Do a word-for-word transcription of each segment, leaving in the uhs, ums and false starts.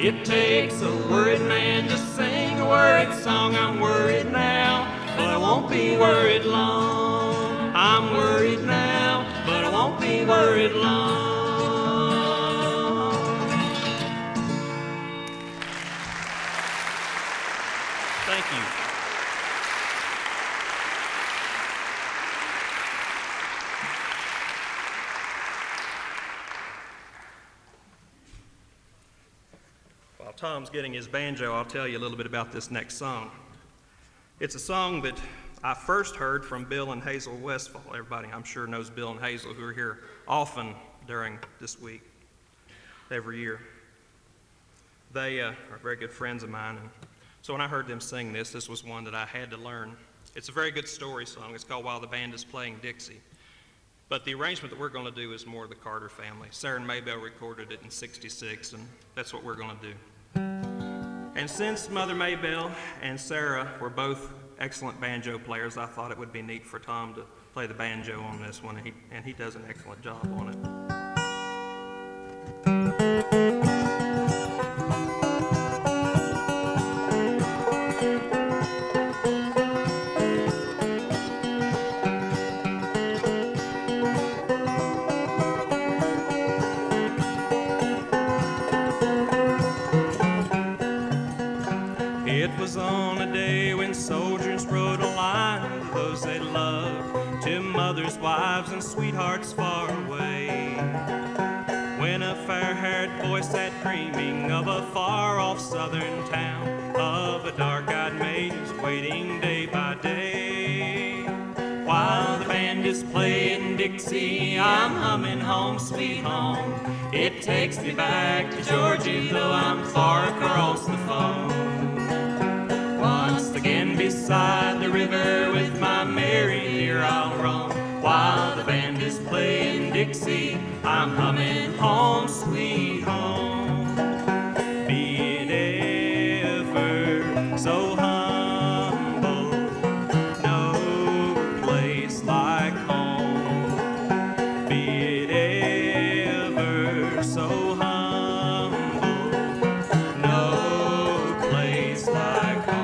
It takes a worried man to sing a worried song. I'm worried now, but I won't be worried long. I'm worried now, but I won't be worried long. Thank you. While Tom's getting his banjo, I'll tell you a little bit about this next song. It's a song that I first heard from Bill and Hazel Westfall. Everybody, I'm sure, knows Bill and Hazel, who are here often during this week, every year. They uh, are very good friends of mine, and so when I heard them sing this, this was one that I had to learn. It's a very good story song. It's called While the Band is Playing Dixie. But the arrangement that we're going to do is more the Carter family. Sarah and Maybelle recorded it in sixty-six, and that's what we're going to do. And since Mother Maybelle and Sarah were both excellent banjo players, I thought it would be neat for Tom to play the banjo on this one, and he, and he does an excellent job on it. It was on a day when soldiers wrote a line to those they loved, to mothers, wives, and sweethearts far away. When a fair-haired boy sat dreaming of a far-off southern town, of a dark-eyed maid who's waiting day by day. While the band is playing Dixie, I'm humming Home Sweet Home. It takes me back to Georgia, though I'm far across the phone. Once again beside the river with my Mary dear I'll roam. While the band is playing Dixie, I'm humming Home Sweet Home. Be it ever so humble, no place like home. Be it ever so humble, no place like home.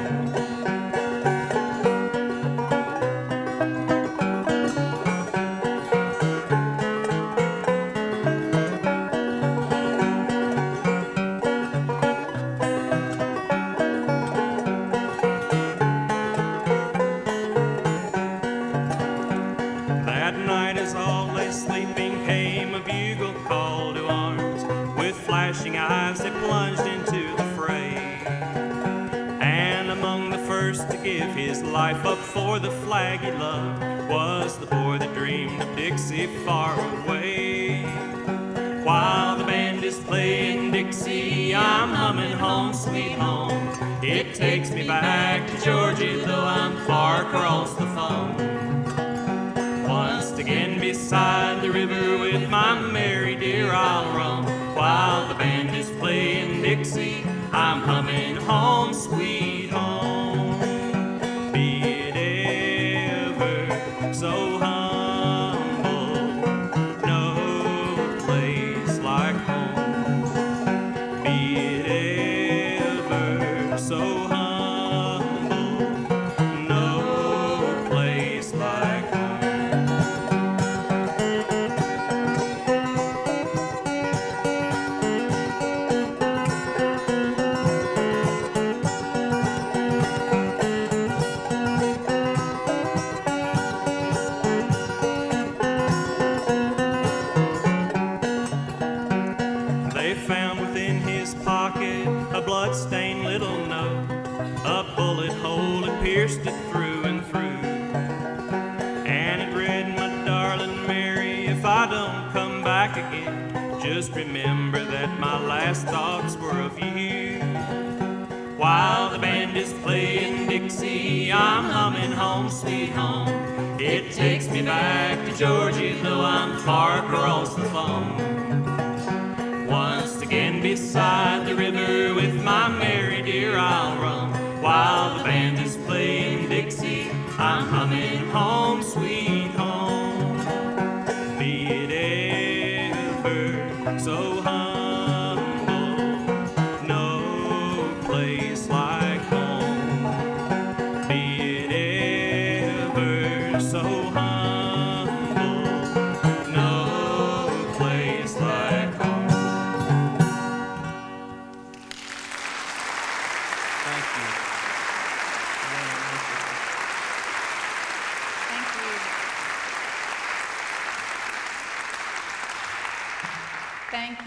That night as all lay sleeping came a bugle call to arms. With flashing eyes they plunged into the fray. And among the first to give his life up for the flag he loved was the boy that dreamed of Dixie far away. While the band is playing Dixie, I'm humming Home Sweet Home. It takes me back to Georgia, though I'm far across the phone. Once again beside the river with my Mary dear I'll roam. While the band is playing Dixie, I'm humming Home Sweet Home. Be it ever so humble, no place like home. Be it ever so humble, no place like home. They found within his pocket a blood-stained little note. A bullet hole had pierced it through and through. And it read, "My darling Mary, if I don't come back again, just remember that my last thoughts were of you." While the band is playing Dixie, I'm humming Home Sweet Home. It takes me back to Georgia, though I'm far across the phone. Once again beside the river with my Mary dear I'll roam. While the band is playing Dixie, I'm humming Home Sweet Home. Be it ever so humble,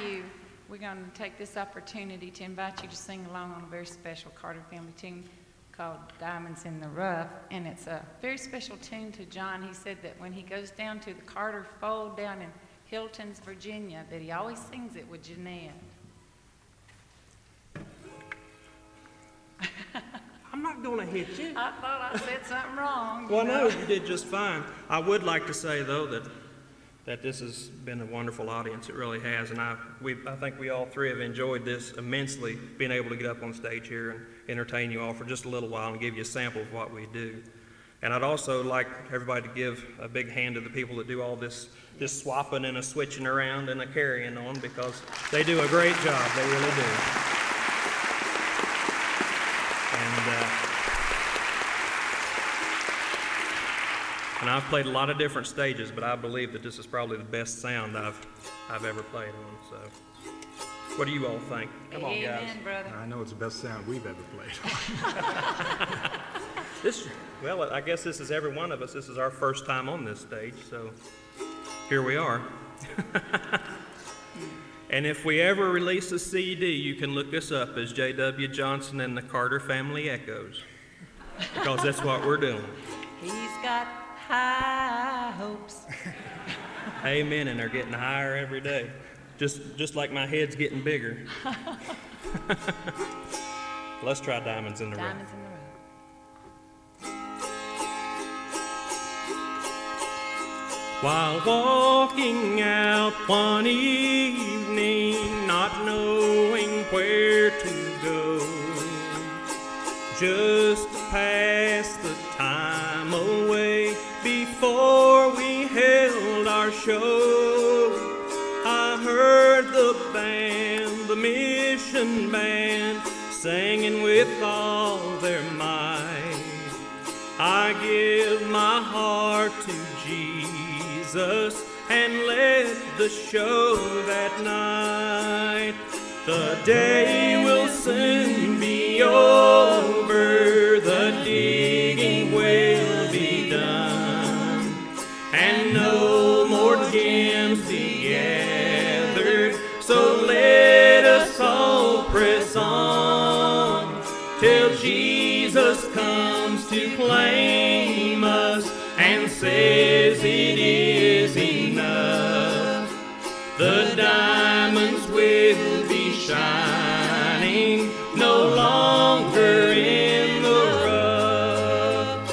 you, we're going to take this opportunity to invite you to sing along on a very special Carter family tune called Diamonds in the Rough. And it's a very special tune to John. He said that when he goes down to the Carter Fold down in Hilton's, Virginia, that he always sings it with Jeanette. I'm not going to hit you. I thought I said something wrong. Well, know? no, you did just fine. I would like to say, though, that that this has been a wonderful audience. It really has, and I we I think we all three have enjoyed this immensely, being able to get up on stage here and entertain you all for just a little while and give you a sample of what we do. And I'd also like everybody to give a big hand to the people that do all this this swapping and a switching around and a carrying on, because they do a great job. They really do. And, uh, and I've played a lot of different stages, but I believe that this is probably the best sound I've I've ever played on. So, what do you all think? Come on, guys. Amen, brother. I know it's the best sound we've ever played. This, well, I guess this is every one of us. This is our first time on this stage, so here we are. And if we ever release a C D, you can look us up as J W Johnson and the Carter Family Echoes, because that's what we're doing. He's got high hopes. Amen, and they're getting higher every day, just just like my head's getting bigger. Let's try Diamonds in the Rough. Diamonds in the Rough. While walking out one evening, not knowing where to go, just to pass the time away before we held our show, I heard the band, the mission band, singing with all their might. I give my heart to Jesus and led the show that night. The day will soon be over, the digging will be done, and no more gems be gathered. So let us all press on till Jesus comes to claim us and says it is enough. The diamonds will be shining no longer in the rough.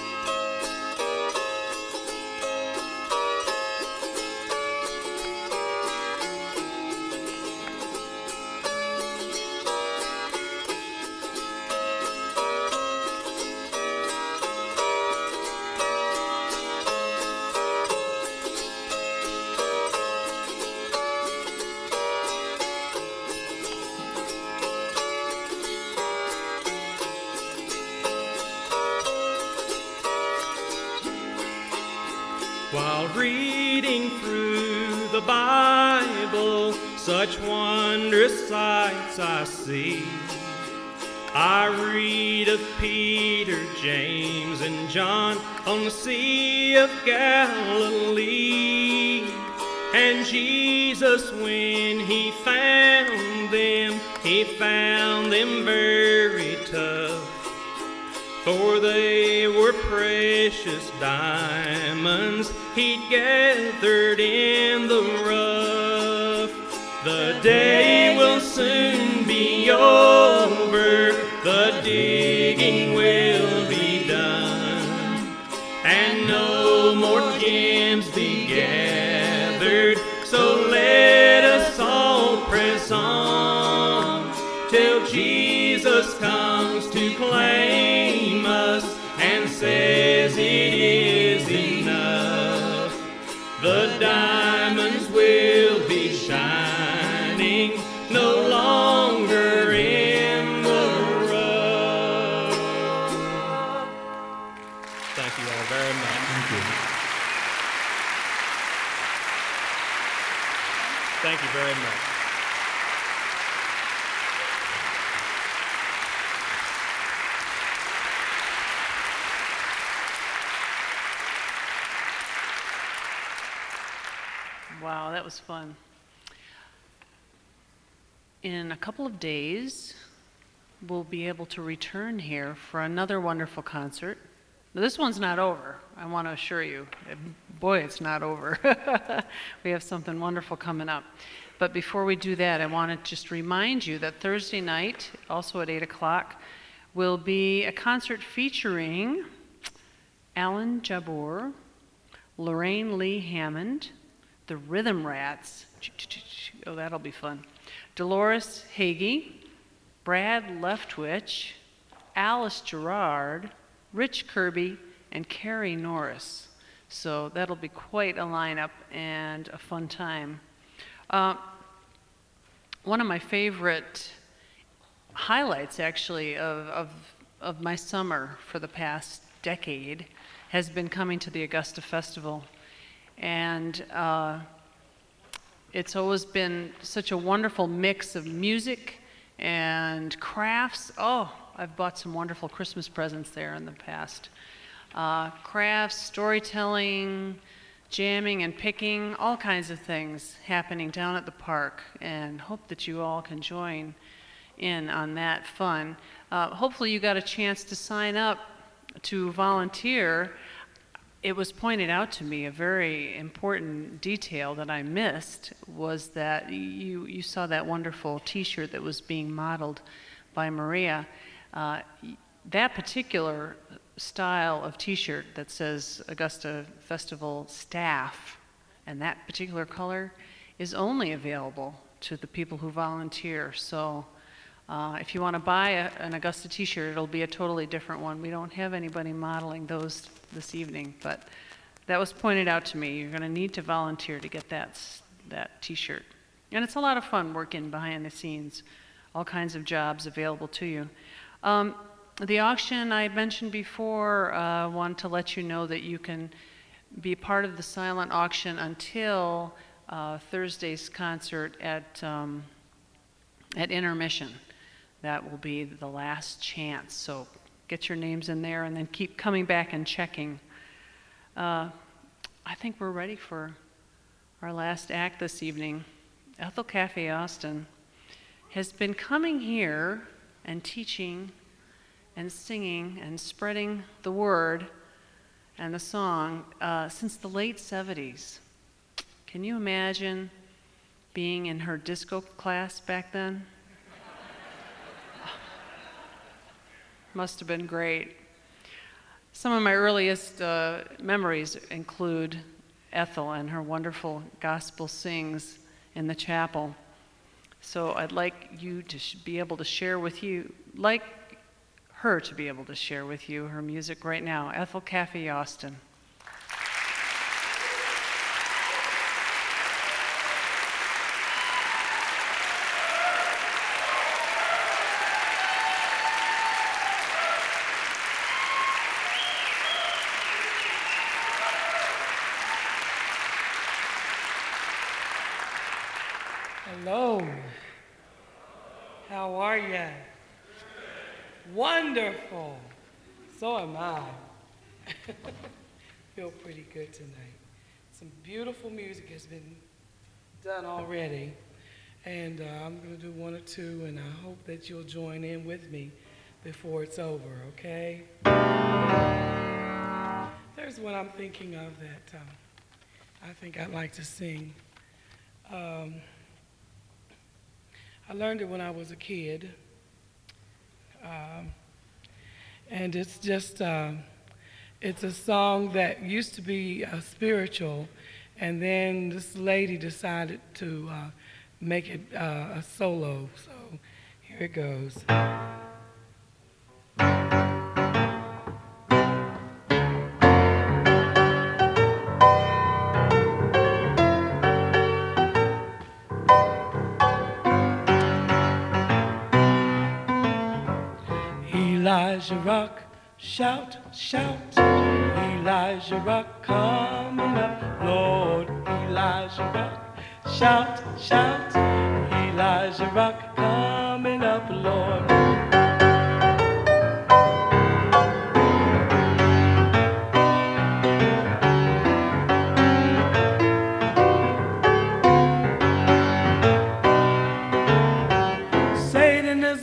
While reading through the Bible, such wondrous sights I see. I read of Peter, James, and John on the Sea of Galilee. And Jesus, when he found them, he found them very tough. For they were precious diamonds he'd gathered in the rough. The day will soon be over, the digging will be done, and no more gems be gathered. So let us all press on till Jesus comes to claim us and says it is enough. The diamonds will be shining no longer in the rough. Thank you all very much. Thank you. Thank you very much. Wow, that was fun. in a couple of days, we'll be able to return here for another wonderful concert. Now, this one's not over, I want to assure you. Boy, it's not over. We have something wonderful coming up. But before we do that, I want to just remind you that Thursday night, also at eight o'clock, will be a concert featuring Alan Jabbour, Lorraine Lee Hammond, the Rhythm Rats, oh, that'll be fun, Dolores Hagee, Brad Leftwich, Alice Gerard, Rich Kirby, and Carrie Norris. So that'll be quite a lineup and a fun time. Uh, one of my favorite highlights, actually, of, of, of my summer for the past decade has been coming to the Augusta Festival. And uh, it's always been such a wonderful mix of music and crafts. Oh, I've bought some wonderful Christmas presents there in the past. Uh, crafts, storytelling, jamming and picking, all kinds of things happening down at the park, and hope that you all can join in on that fun. Uh, hopefully you got a chance to sign up to volunteer. It was pointed out to me, a very important detail that I missed was that you, you saw that wonderful t-shirt that was being modeled by Maria. Uh, that particular style of t-shirt that says Augusta Festival Staff, and that particular color is only available to the people who volunteer. So uh, if you want to buy a, an Augusta t-shirt, it'll be a totally different one. We don't have anybody modeling those this evening, but that was pointed out to me. You're going to need to volunteer to get that, that t-shirt. And it's a lot of fun working behind the scenes, all kinds of jobs available to you. Um, The auction I mentioned before, I uh, want to let you know that you can be part of the silent auction until uh, Thursday's concert at, um, at intermission. That will be the last chance, so get your names in there and then keep coming back and checking. Uh, I think we're ready for our last act this evening. Ethel Cafe Austin has been coming here and teaching and singing and spreading the word and the song uh, since the late seventies. Can you imagine being in her disco class back then? Must have been great. Some of my earliest uh, memories include Ethel and her wonderful gospel sings in the chapel. So I'd like you to sh- be able to share with you, like her to be able to share with you her music right now. Ethel Cafe Austin. Hello. How are you? Wonderful. So am I. Feel pretty good tonight. Some beautiful music has been done already. And uh, I'm going to do one or two, and I hope that you'll join in with me before it's over, okay? There's one I'm thinking of that um, I think I'd like to sing. Um, I learned it when I was a kid. Um, and it's just, uh, it's a song that used to be uh, spiritual, and then this lady decided to uh, make it uh, a solo, so here it goes. Elijah Rock, shout, shout. Elijah Rock coming up, Lord. Elijah Rock, shout, shout. Elijah Rock coming up, Lord.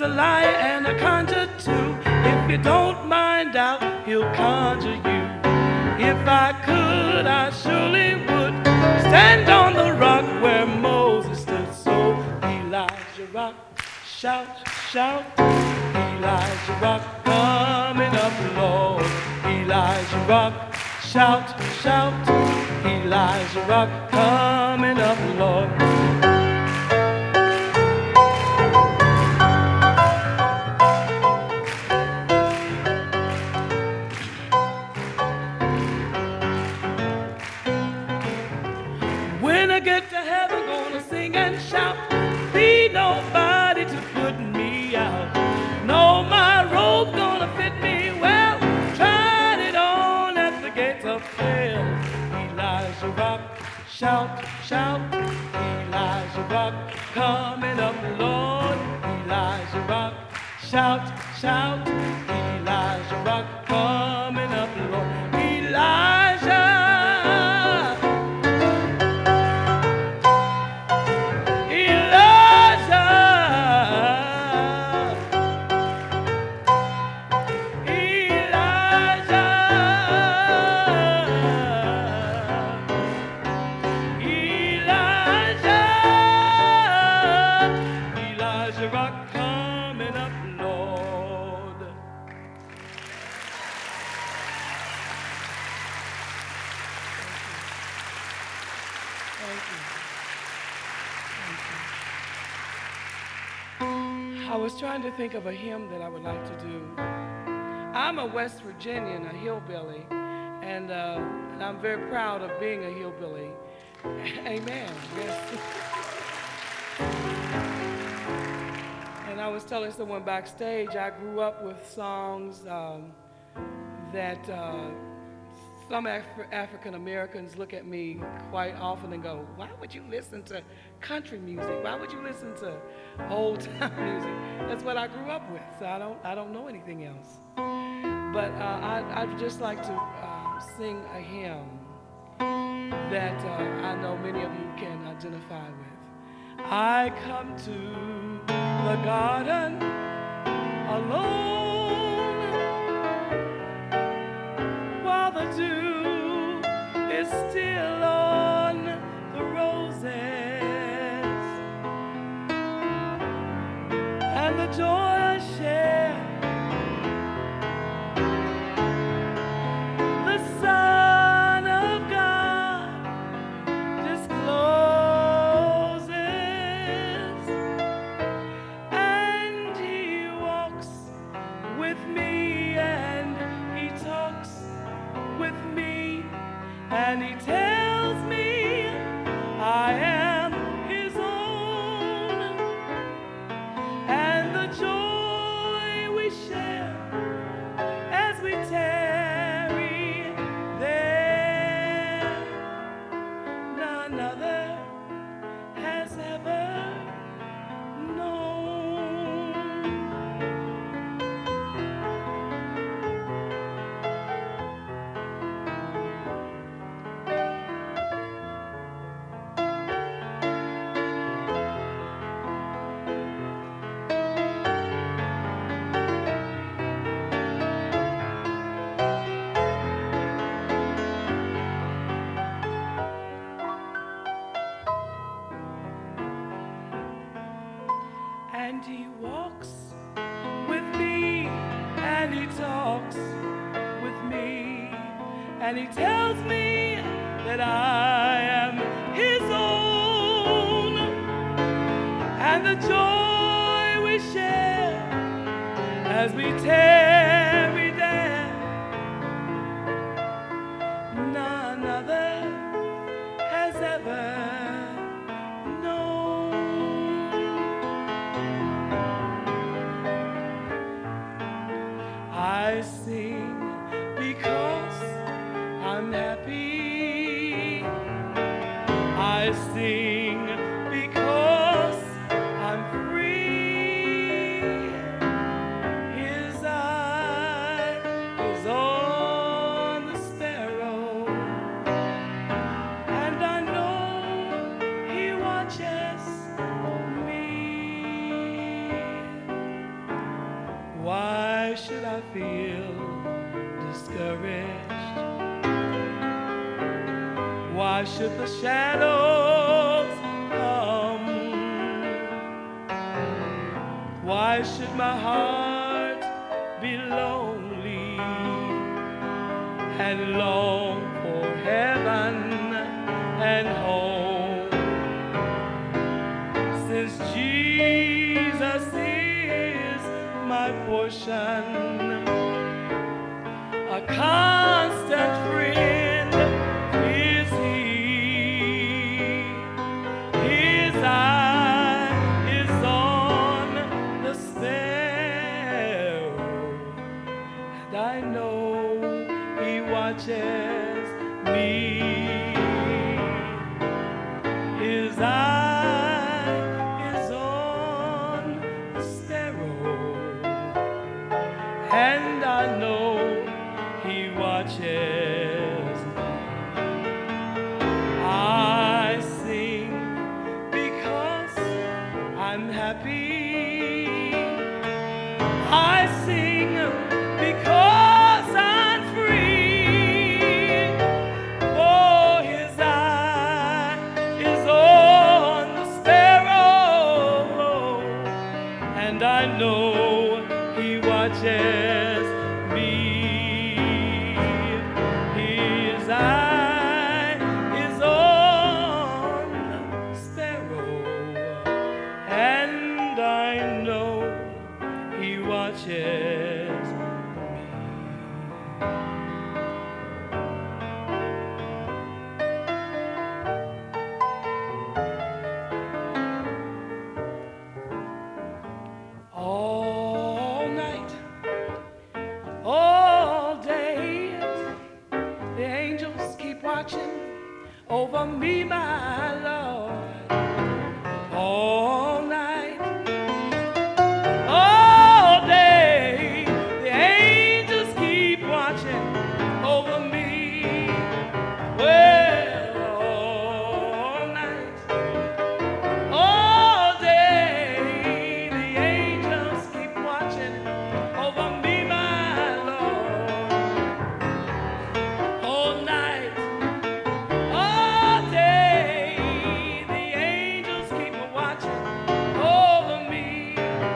liar and a conjure too. If you don't mind out, he'll conjure you. If I could, I surely would stand on the rock where Moses stood. So Elijah rock, shout, shout. Elijah rock, coming up, Lord. Elijah rock, shout, shout. Elijah rock, coming up, Lord. When I get to heaven, gonna sing and shout. Be nobody to put me out. No, my robe gonna fit me well. Tried it on at the gates of hell. Elijah rock, shout, shout. Elijah rock, coming up, Lord. Elijah rock, shout, shout. Elijah rock, coming up, Lord. Elijah. I was trying to think of a hymn that I would like to do. I'm a West Virginian, a hillbilly, and, uh, and I'm very proud of being a hillbilly. Amen. Yes. And I was telling someone backstage, I grew up with songs um, that uh, some Af- African Americans look at me quite often and go, why would you listen to country music? Why would you listen to old time music? That's what I grew up with, so I don't, I don't know anything else. But uh, I, I'd just like to uh, sing a hymn that uh, I know many of you can identify with. I come to the garden alone while the dew is still on the roses, and the joy I share, the Son of God discloses, and He walks with me, and He talks with me, and He tells me I am His own, and the joy we share as we tarry there, none other has ever known. And He walks with me, and He talks with me, and He tells me that I am His own, and the joy we share as we tarry there, none other has ever known. I sing because I'm happy. I sing because I'm free. His eyes Why should I feel discouraged? Why should the shadows come? Why should my heart be lonely and long for heaven and home? Since Jesus is my portion, a constant friend is He. His eye is on the sparrow, and I know He watches me. His eye is on the sparrow, and I know He watches me. I sing because I'm happy. I sing because I'm free. For His eye is on the sparrow, and I know He watches me. His eye is on the sparrow, and I know He watches me. All night, all day, the angels keep watching over me, my Lord. All night, all day, the angels keep watching over me. Well, all night, all day, the angels keep watching over me, my Lord. All night, all day, the angels keep watching over me.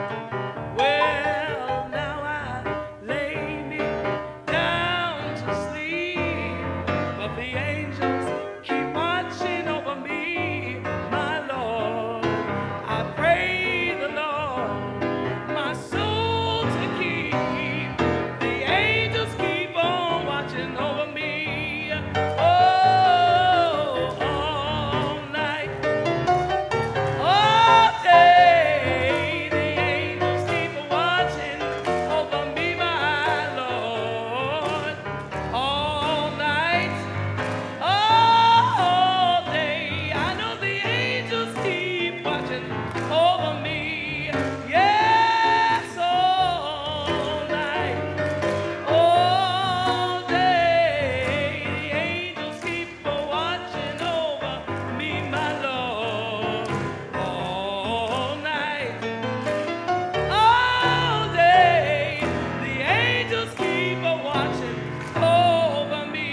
Well, now I lay me down to sleep, but the angels keep watching over me, my Lord. I pray the Lord my soul to keep. The angels keep on watching over me. Oh, all night, all day, the angels keep watching over me, my Lord. All night, all day, I know the angels keep watching over me. Yes, all night, all day, the angels keep watching over me, my Lord. All night, all day, the angels keep watching over me.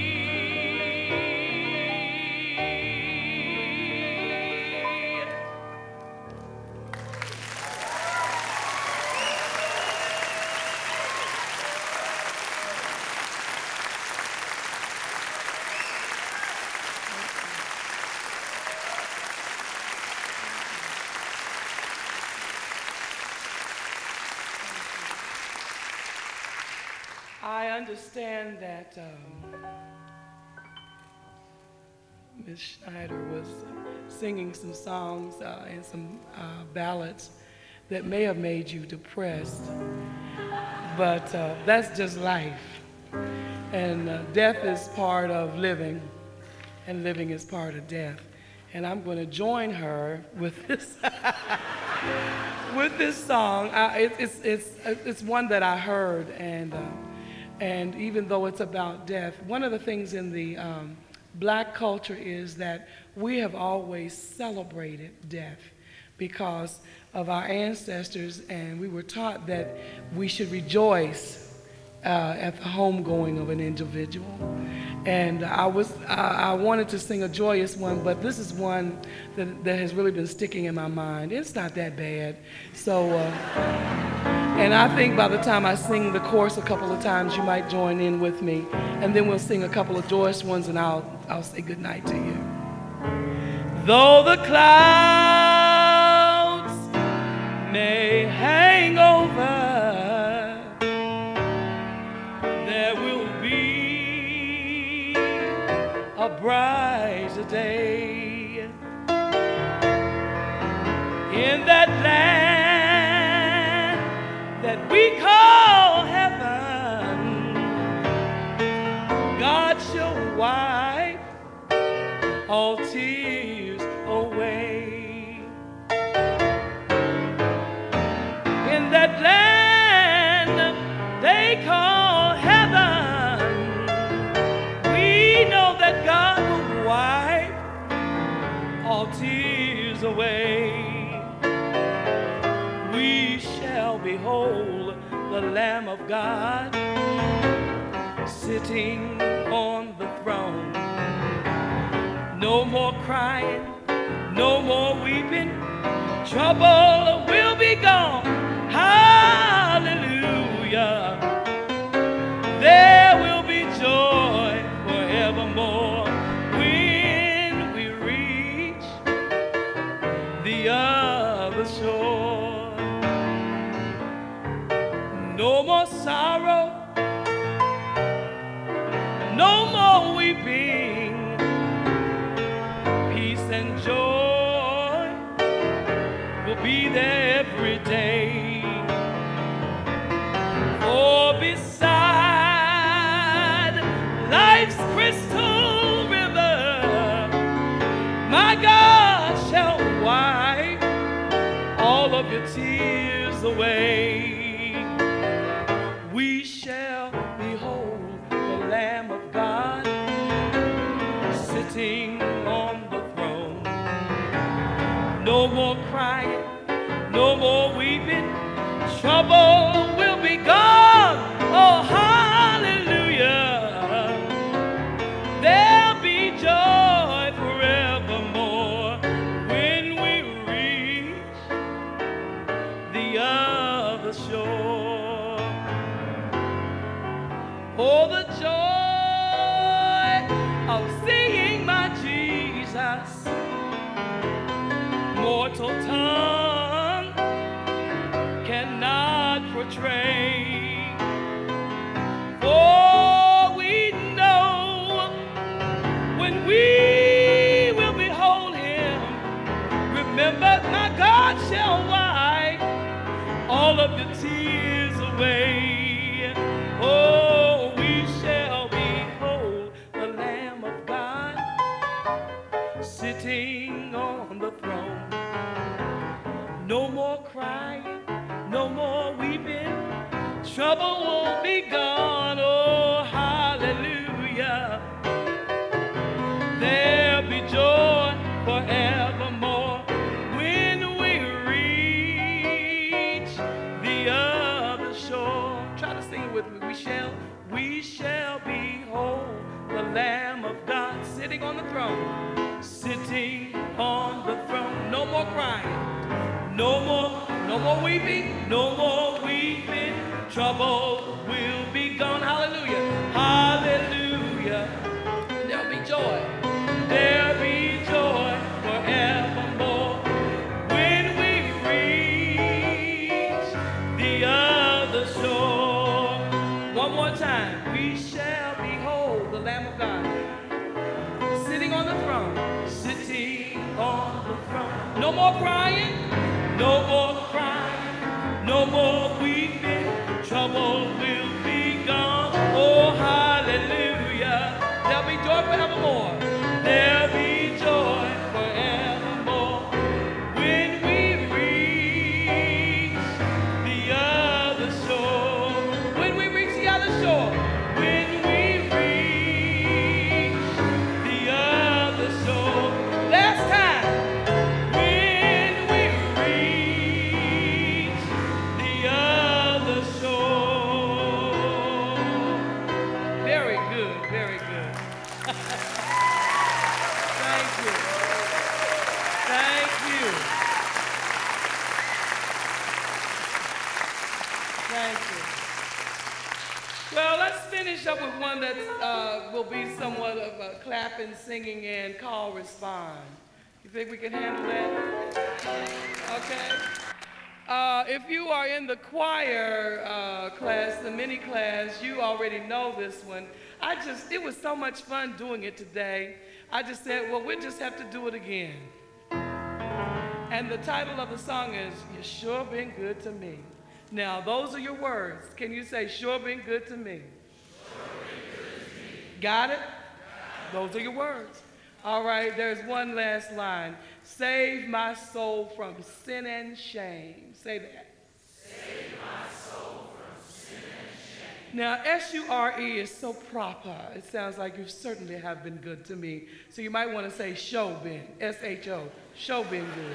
I understand that um, Miss Schneider was singing some songs uh, and some uh, ballads that may have made you depressed, but uh, that's just life. And uh, death is part of living, and living is part of death. And I'm going to join her with this with this song. Uh, it, it's it's it's one that I heard, and uh, and even though it's about death, one of the things in the um, black culture is that we have always celebrated death. because of our ancestors, and we were taught that we should rejoice uh, at the homegoing of an individual. And I was I, I wanted to sing a joyous one, but this is one that, that has really been sticking in my mind. It's not that bad. So, uh, and I think by the time I sing the chorus a couple of times, you might join in with me, and then we'll sing a couple of joyous ones, and I'll I'll say good night to you. Though the clouds may hang over, there will be a brighter day in that land that we call heaven. God shall wipe all tears away. In that land they call heaven, we know that God will wipe all tears away. We shall behold the Lamb of God sitting on the throne. No more crying, no more weeping, trouble will be gone. Hallelujah. There will be joy forevermore when we reach the other shore. No more sorrow, no more weeping, peace and joy will be there every day. For beside life's crystal river, my God shall wipe all of your tears away. We shall behold the Lamb of God sitting on the throne. No more crying, no more weeping, trouble will be gone. Oh, hallelujah. There'll be joy forevermore when we reach the other shore. Oh, the joy of seeing my Jesus, mortal tongue cannot portray. For we know when we will behold him, remember my God shall wipe all of the tears away. Oh, we shall behold the Lamb of God sitting on the throne. No more crying, no more weeping, trouble will be gone. Oh, hallelujah. There'll be joy forevermore when we reach the other shore. Try to sing it with me. We shall, we shall behold the Lamb of God sitting on the throne, sitting on the throne. No more crying, no more, no more weeping, no more weeping, trouble will be gone. Hallelujah, hallelujah. There'll be joy, there'll be joy forevermore when we reach the other shore. One more time. We shall behold the Lamb of God sitting on the throne, sitting on the throne. No more crying, no more crying, no more weeping, trouble will be gone. Oh, Thank you. Well, let's finish up with one that uh, will be somewhat of a clapping, singing, and call respond. You think we can handle that? Okay. Uh, if you are in the choir uh, class, the mini class, you already know this one. I just, it was so much fun doing it today. I just said, well, we'll just have to do it again. And the title of the song is, You Sure Been Good to Me. Now, those are your words. Can you say, sure been good to me? Sure been good to me. Got it? Those are your words. All right, there's one last line. Save my soul from sin and shame. Say that. Save my soul from sin and shame. Now, S U R E is so proper. It sounds like you certainly have been good to me. So you might want to say show been, S H O, show been good.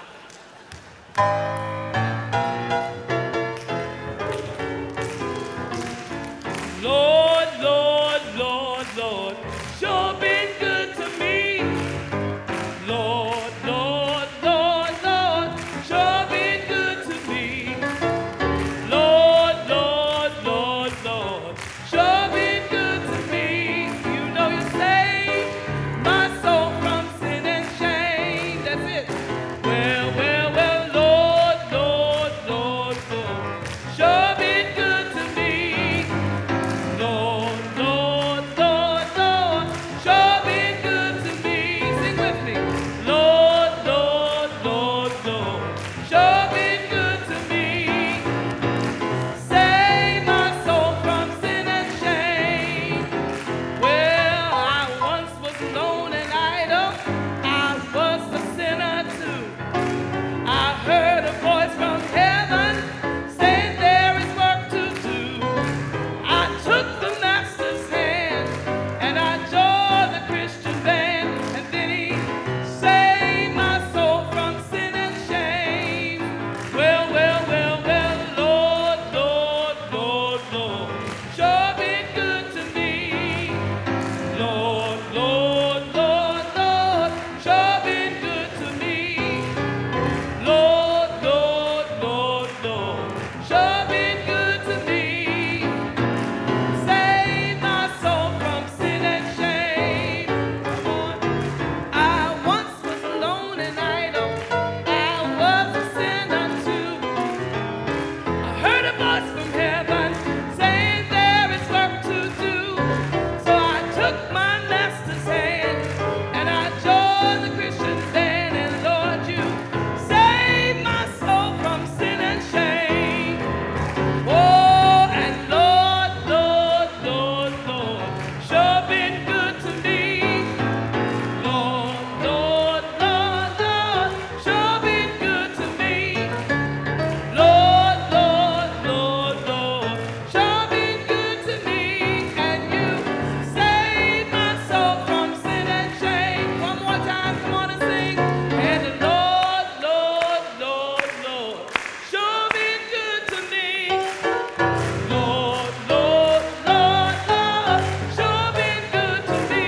Lord, Lord, Lord, Lord, sure been good to me. Lord, Lord, Lord, Lord, sure been good to me. Lord, Lord, Lord, Lord, sure been good to me. You know you saved my soul from sin and shame. That's it. Well, well, well, Lord, Lord, Lord, Lord, sure been good to me. Lord, Lord, Lord, Lord, sure been good to me. Sing with me. Lord, Lord, Lord, Lord, sure been good to me. Save my soul from sin and shame. Well, I once was alone and idle. I was a sinner too. I heard a voice from heaven saying there is work to do. I took the master's hand and I joined the Christian band, and then he saved my soul from sin and shame. Well, well, well, well, Lord, Lord, Lord, Lord, sure been good to me. Lord, Lord, Lord, Lord, sure been good to me. Lord, Lord, Lord, Lord, sure been good to me. Save my soul from sin and shame. Come on. I once was alone and idle. I was a sinner too. I heard a voice from heaven saying there is work to do. So I took my master's hand and I joined the Christian band. And Lord, you saved my soul from sin and shame. Oh, and Lord, Lord, Lord, Lord, sure been good to me. Lord, Lord, Lord, Lord, sure been good to me. Lord, Lord, Lord, Lord, sure been good to me. And you saved my soul from sin and shame. One more time, come on and sing. And the Lord, Lord, Lord, Lord, sure been good to me. Lord, Lord, Lord, Lord, sure been good to me.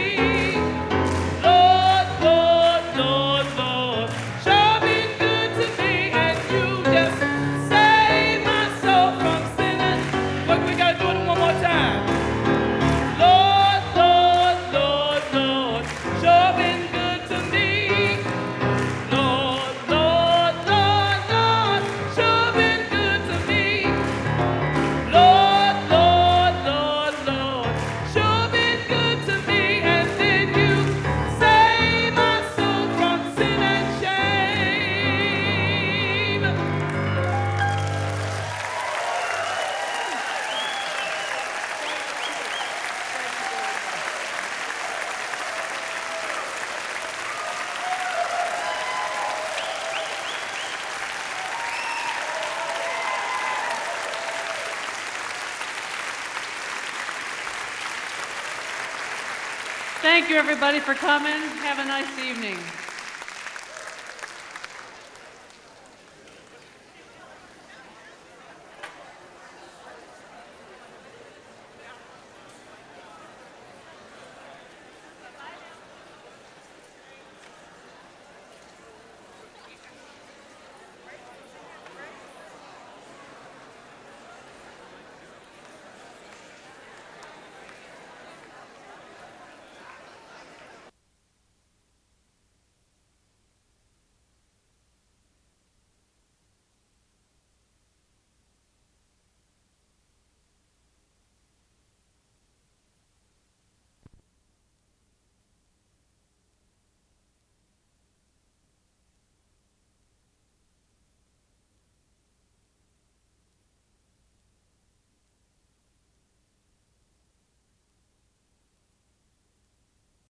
Lord, Lord, Lord, Lord, sure been good to me. And you just saved my soul from sin and look, we gotta do it one more time. Lord, Lord, Lord, Lord, sure been good to me. Lord, Lord, Lord, Lord, sure been good to me. Lord, Lord, Lord, Lord, sure been good to me. And then you save my soul from sin and shame. Thank you, everybody, for coming. Have a nice evening.